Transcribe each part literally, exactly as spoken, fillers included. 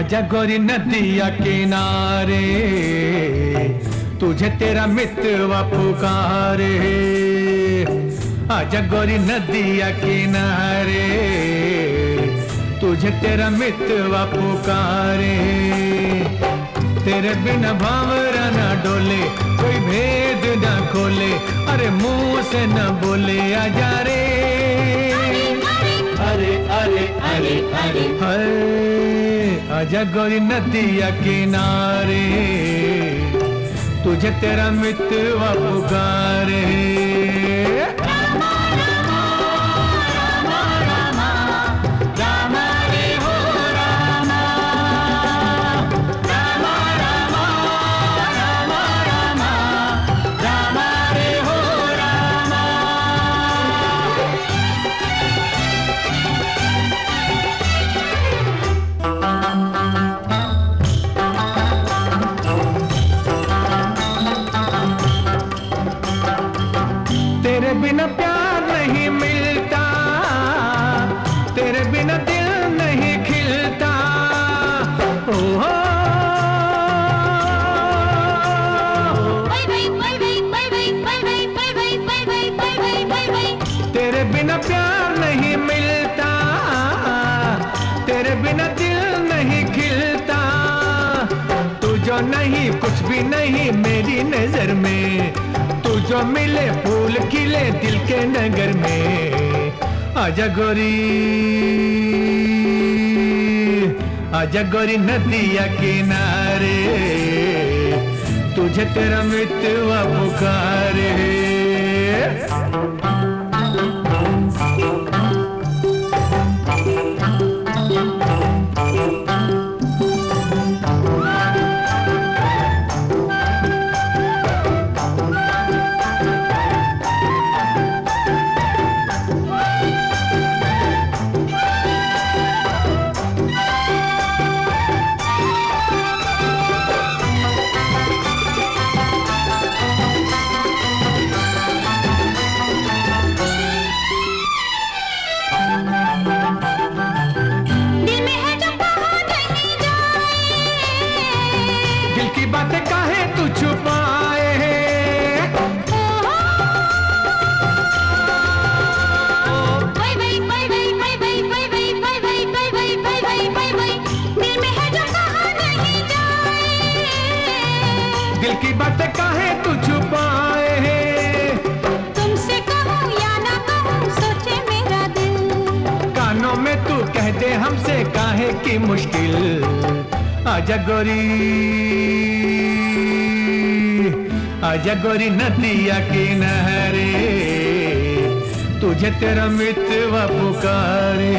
आजा गोरी नदिया किनारे, तुझे तेरा मितवा पुकारे। आजा गोरी नदिया किनारे, तुझे तेरा मितवा पुकारे। तेरे बिना भावरा न डोले, कोई भेद न खोले, अरे मुंह से न बोले आजा रे। अरे अरे अरे अरे अरे आजा गोरी नदिया किनारे, तुझे तेरा मितवा पुकारे। तेरे बिना प्यार नहीं मिलता, तेरे बिना दिल नहीं खिलता। ओ हो तेरे बिना प्यार नहीं मिलता, तेरे बिना दिल नहीं खिलता। तू जो नहीं कुछ भी नहीं मेरी नजर में, तू जो मिले फूल खिले दिल के नगर में। आजा गोरी, आजा गोरी नदिया किनारे, तुझे तेरा मितवा पुकारे। बातें काहे तू छुपाए है, दिल में है जो कहा नहीं जाए। दिल की बातें काहे तू छुपाए है, तुमसे कहूँ या ना कहूँ सोचे मेरा दिल। कानों में तू कह दे हमसे काहे की मुश्किल। आजा गोरी, आजा गोरी नदिया किनारे, तुझे तेरा मितवा पुकारे।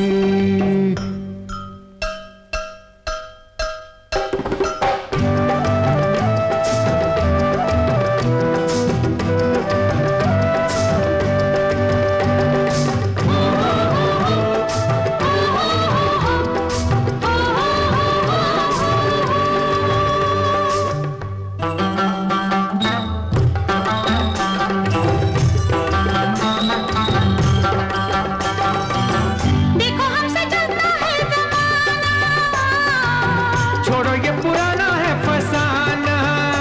छोड़ो ये पुराना है फसाना,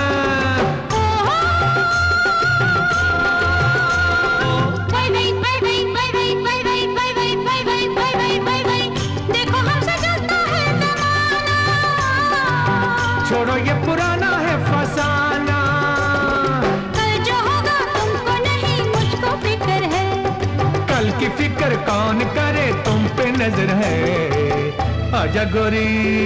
देखो हमसे चलता है ज़माना। छोड़ो ये पुराना है फसाना, कल जो होगा तुमको नहीं मुझको फिक्र है। कल की फिक्र कौन करे तुम पे नजर है। आजा गोरी,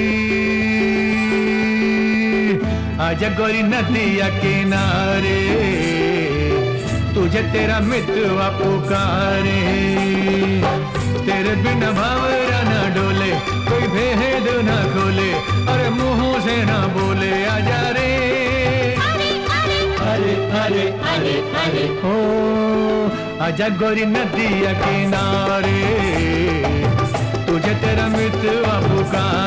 आजा गोरी नदिया किनारे, तुझे तेरा मितवा पुकारे। तेरे बिना भावरा न डोले, कोई भेद न खोले, अरे मुंह से न बोले आजा रे। अरे अरे अरे अरे अरे ओ आजा गोरी नदिया किनारे, तुझे तेरा मितवा पुकारे।